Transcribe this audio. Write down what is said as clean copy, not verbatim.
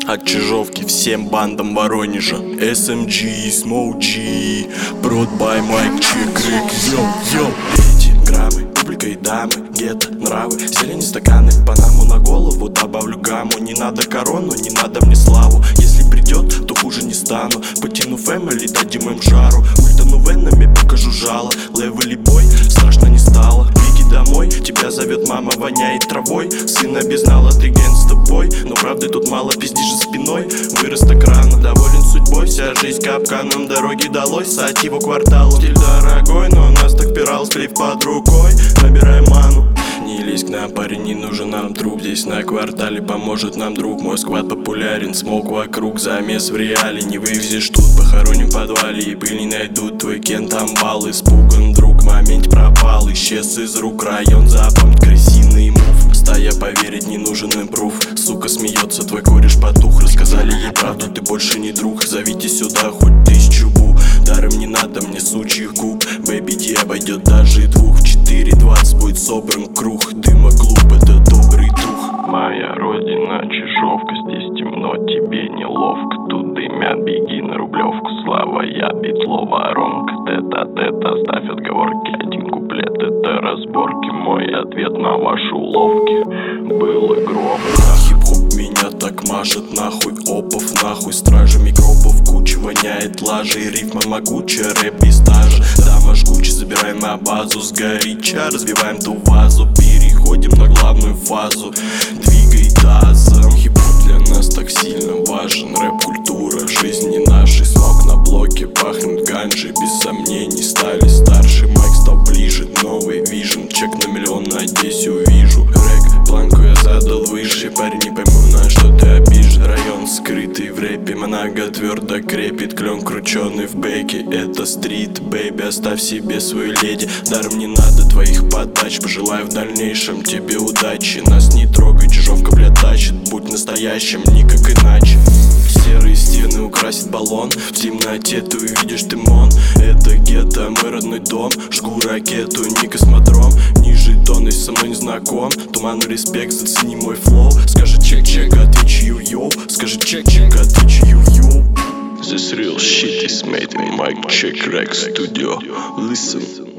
От Чижовки всем бандам Воронежа. SMG, Smoke G, Brought by Mike Check. Йоу, эти граммы, публика и дамы, гетто, нравы, зелени стаканы, панаму на голову, добавлю гамму. Не надо корону, не надо мне славу. Если придет, то хуже не стану. Потяну фэмили, дадим им жару. Ультану венами, покажу жало. Левели бой, страшно не стало. Беги домой, тебя зовет мама, воняет травой. Сына безнала, ты гэнста-бой. Но правды тут мало, пиздишь за спиной. Вырос так рано, доволен судьбой. Вся жизнь капканом, дороги далось. Сатива кварталу, стиль дорогой, но у нас так пирал, сплив под рукой. Набираем ману. Не лезь к нам, парень, не нужен нам труп. Здесь на квартале поможет нам друг. Мой сквад популярен, смог вокруг. Замес в реале, не вывезешь тут. Похороним в подвале и пыль не найдут. Твой кент амбал, испуган друг. В моменте пропал, исчез из рук. Район запомнит крысиный мув. Стая поверить, не нужен импрув. Сука смеется, твой кореш потух. Рассказали ей правду, ты больше не друг. Зовите сюда хоть 1000 бу. Даром не надо мне сучьих губ. Бэби Ди обойдет даже и двух. В 4:20 будет собран круг. Дыма клуб, это добрый дух. Моя родина Чижовка, здесь темно, тебе неловко. Тут дымят, беги на Рублевку. Слава, я битло, воронка. Тет-а-тет, оставь отговорки. Один куплет, это разборки. Мой ответ на ваши уловки. Было громко. Хип-хоп меня так мажет, нахуй. Опов, нахуй, стражи микробов. Куча воняет лажей, рифма могучая, рэп без стажа. Дама жгучая, забираем на базу. Сгоряча, развиваем ту вазу. Переходим на главную фазу. Двигай тазом. Хип-хоп для нас так сильно важен. Рэп-культура жизни нашей. Смог на блоке, пахнет ганджей. Без сомнений стали старше. Майк стал ближе, новый вижен. Чек на миллион, надеюсь, увижу. Рэк, планку я задал выше. Парень, не пойму, на что ты обижен. Район скрытый в рэпе, много твердо крепит. Клен крученый в бэке, это стрит, бэйби. Оставь себе свою леди, даром не надо твоих подач. Пожелаю в дальнейшем тебе удачи. Нас не трогай, Чижовка, бля, тащит. Будь настоящим, никак иначе. Серые стены украсит баллон. В темноте ты увидишь тымон. Это гетто, мой родной дом. Жгу ракету, не космодром. Ниже тон, если со мной не знаком. Туманный респект, зацени мой флоу. Скажи чек-чек, отвечу йоу-йоу. Скажи чек-чек, отвечу йоу-йоу. This real shit is made in Mike Check Rec Studio. Listen.